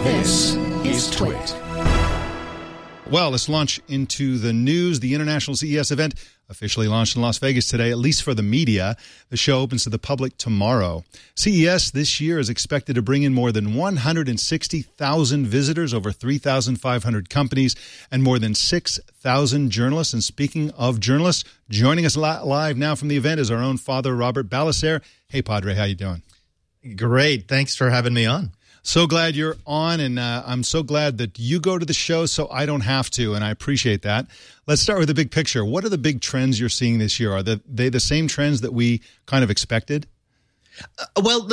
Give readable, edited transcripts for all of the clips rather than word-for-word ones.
This is Twit. Well, let's launch into the news. The International CES event officially launched in Las Vegas today, at least for the media. The show opens to the public tomorrow. CES this year is expected to bring in more than 160,000 visitors, over 3,500 companies, and more than 6,000 journalists. And speaking of journalists, joining us live now from the event is our own Father Robert Balacer. Hey, Padre, how you doing? Great. Thanks for having me on. So glad you're on, and I'm so glad that you go to the show so I don't have to, and I appreciate that. Let's start with the big picture. What are the big trends you're seeing this year? Are they the same trends that we kind of expected? Well,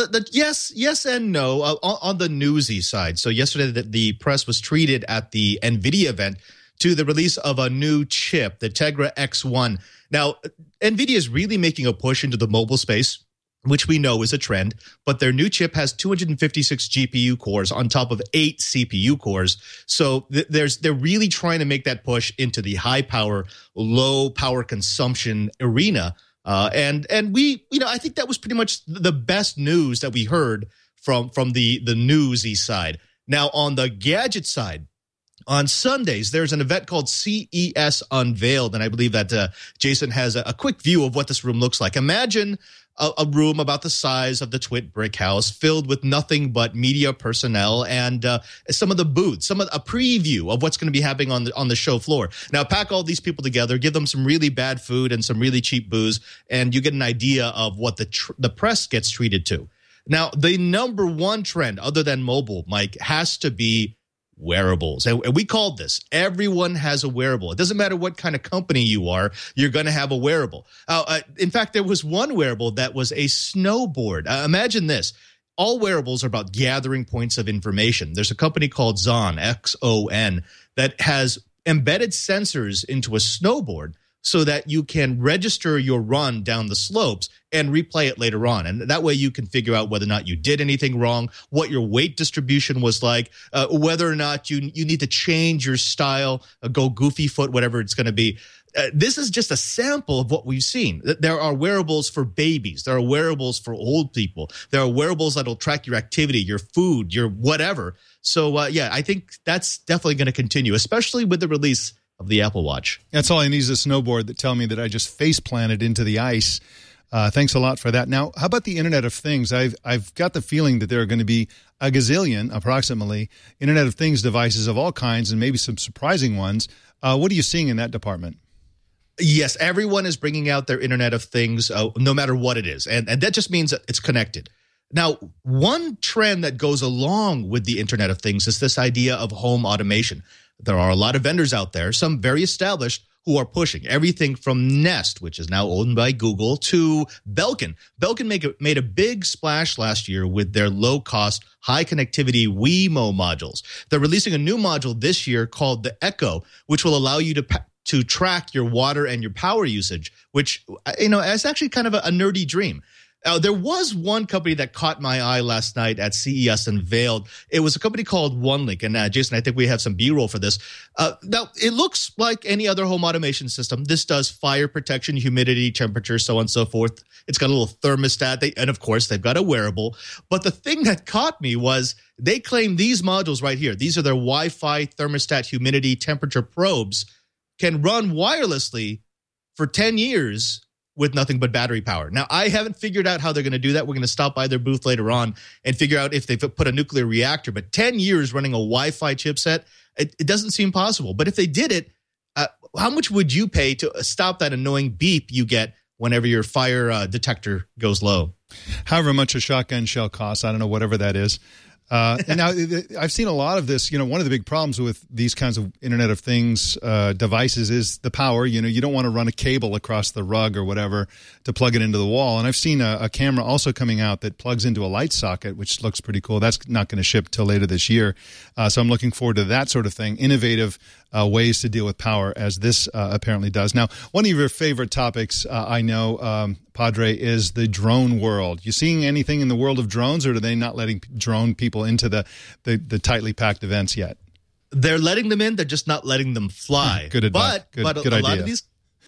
yes and no on the newsy side. So yesterday the press was treated at the NVIDIA event to the release of a new chip, the Tegra X1. Now, NVIDIA is really making a push into the mobile space, which we know is a trend, but their new chip has 256 GPU cores on top of 8 CPU cores. So they're really trying to make that push into the high power, low power consumption arena. And we, I think that was pretty much the best news that we heard from the newsy side. Now, on the gadget side, on Sundays, there's an event called CES Unveiled, and I believe that Jason has a quick view of what this room looks like. Imagine a room about the size of the Twit Brick House, filled with nothing but media personnel and some of the booths, a preview of what's going to be happening on the show floor. Now, pack all these people together, give them some really bad food and some really cheap booze, and you get an idea of what the press gets treated to. Now, the number one trend, other than mobile, Mike, has to be wearables. And we called this, everyone has a wearable. It doesn't matter what kind of company you are, you're going to have a wearable. In fact, there was one wearable that was a snowboard. Imagine this. All wearables are about gathering points of information. There's a company called Xon, X-O-N, that has embedded sensors into a snowboard so that you can register your run down the slopes and replay it later on. And that way you can figure out whether or not you did anything wrong, what your weight distribution was like, whether or not you need to change your style, go goofy foot, whatever it's going to be. This is just a sample of what we've seen. There are wearables for babies. There are wearables for old people. There are wearables that'll track your activity, your food, your whatever. So, I think that's definitely going to continue, especially with the release of the Apple Watch. That's all I need is a snowboard that tell me that I just face planted into the ice. Thanks a lot for that. Now, how about the Internet of Things? I've got the feeling that there are going to be a gazillion, approximately, Internet of Things devices of all kinds and maybe some surprising ones. What are you seeing in that department? Yes, everyone is bringing out their Internet of Things, no matter what it is. And that just means that it's connected. Now, one trend that goes along with the Internet of Things is this idea of home automation. There are a lot of vendors out there, some very established, who are pushing everything from Nest, which is now owned by Google, to Belkin. Belkin made a big splash last year with their low-cost, high-connectivity Wemo modules. They're releasing a new module this year called the Echo, which will allow you to track your water and your power usage, which, is actually kind of a nerdy dream. There was one company that caught my eye last night at CES Unveiled. It was a company called OneLink. And Jason, I think we have some B-roll for this. Now, it looks like any other home automation system. This does fire protection, humidity, temperature, so on and so forth. It's got a little thermostat. And, of course, they've got a wearable. But the thing that caught me was they claim these modules right here. These are their Wi-Fi thermostat, humidity, temperature probes, can run wirelessly for 10 years with nothing but battery power. Now, I haven't figured out how they're going to do that. We're going to stop by their booth later on and figure out if they've put a nuclear reactor. But 10 years running a Wi-Fi chipset, it doesn't seem possible. But if they did it, how much would you pay to stop that annoying beep you get whenever your fire detector goes low? However much a shotgun shell costs, I don't know, whatever that is. And now I've seen a lot of this. One of the big problems with these kinds of Internet of Things devices is the power. You don't want to run a cable across the rug or whatever to plug it into the wall. And I've seen a camera also coming out that plugs into a light socket, which looks pretty cool. That's not going to ship till later this year. So I'm looking forward to that sort of thing. Innovative ways to deal with power, as this apparently does. Now, one of your favorite topics, I know, Padre, is the drone world. You seeing anything in the world of drones, or are they not letting drone people into the tightly packed events yet? They're letting them in. They're just not letting them fly. Good advice. But good a idea. lot of these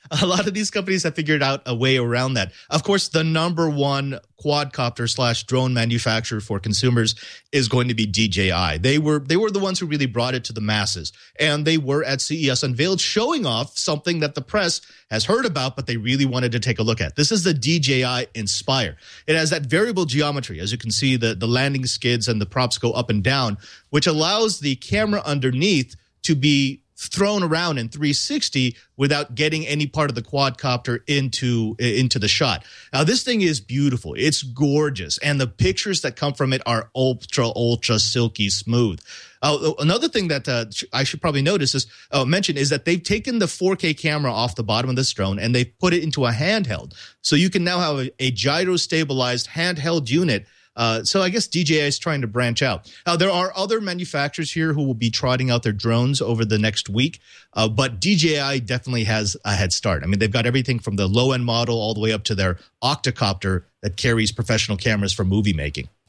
a lot of these companies have figured out a way around that. Of course, the number one quadcopter / drone manufacturer for consumers is going to be DJI. They were the ones who really brought it to the masses, and they were at CES unveiled, showing off something that the press has heard about, but they really wanted to take a look at. This is the DJI Inspire. It has that variable geometry. As you can see, the landing skids and the props go up and down, which allows the camera underneath to be thrown around in 360 without getting any part of the quadcopter into the shot. Now, this thing is beautiful. It's gorgeous. And the pictures that come from it are ultra silky smooth. Another thing that I should probably mention is that they've taken the 4K camera off the bottom of this drone and they've put it into a handheld. So you can now have a gyro-stabilized handheld unit. So I guess DJI is trying to branch out. Now, there are other manufacturers here who will be trotting out their drones over the next week, but DJI definitely has a head start. I mean, they've got everything from the low-end model all the way up to their octocopter that carries professional cameras for movie making.